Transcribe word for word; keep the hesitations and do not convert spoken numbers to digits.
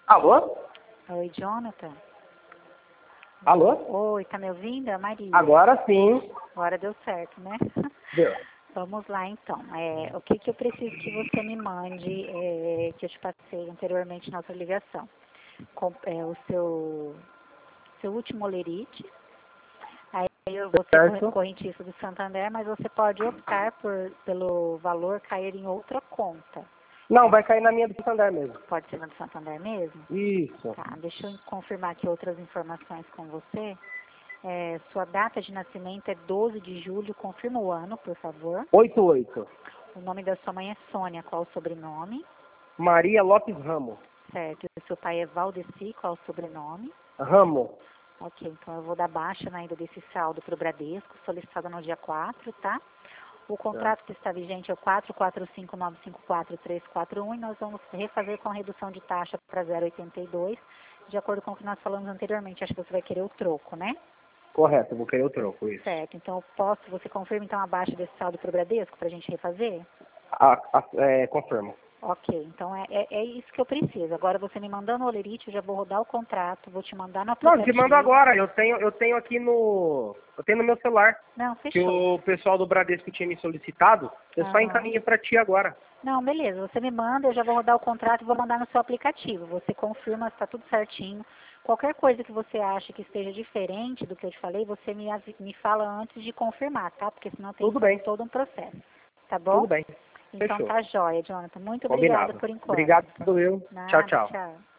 Alô? Oi, Jonathan. Alô? Oi, tá me ouvindo? É a Maria. Agora sim. Agora deu certo, né? Deu. Vamos lá, então. É, o que, que eu preciso que você me mande, é, que eu te passei anteriormente na outra ligação? Com, é, o seu, seu último olerite. Aí eu vou ser Certo. correntista do Santander, mas você pode optar por, pelo valor cair em outra conta. Não, vai cair na minha do Santander mesmo. Pode ser na do Santander mesmo? Isso. Tá, deixa eu confirmar aqui outras informações com você. É, sua data de nascimento é doze de julho, confirma o ano, por favor. oito oito. O nome da sua mãe é Sônia, qual o sobrenome? Maria Lopes Ramo. Certo, o seu pai é Valdeci, qual o sobrenome? Ramo. Ok, então eu vou dar baixa na ida desse saldo para o Bradesco, solicitado no dia quatro, tá? O contrato que está vigente é o quatro quatro cinco nove cinco quatro três quatro um e nós vamos refazer com redução de taxa para zero vírgula oitenta e dois, de acordo com o que nós falamos anteriormente. Acho que você vai querer o troco, né? Correto, vou querer o troco, isso. Certo, então eu posso, você confirma então a baixa desse saldo para o Bradesco para a gente refazer? Ah, ah, é, confirmo. Ok, então é, é, é isso que eu preciso. Agora você me mandando o olerite, eu já vou rodar o contrato, vou te mandar no Não, aplicativo. te mando agora. Eu tenho, eu tenho aqui no. Eu tenho no meu celular. Não, Que fechou. o pessoal do Bradesco tinha me solicitado. Eu só Aham. encaminho pra ti agora. Não, beleza, você me manda, eu já vou rodar o contrato e vou mandar no seu aplicativo. Você confirma se está tudo certinho. Qualquer coisa que você acha que esteja diferente do que eu te falei, você me, avi- me fala antes de confirmar, tá? Porque senão tem Tudo que fazer bem. todo um processo. Tá bom? Tudo bem. Então Fechou. tá jóia, Jonathan. Muito obrigada Combinado. por enquanto. Obrigado, eu. Tchau, Nada, tchau. tchau.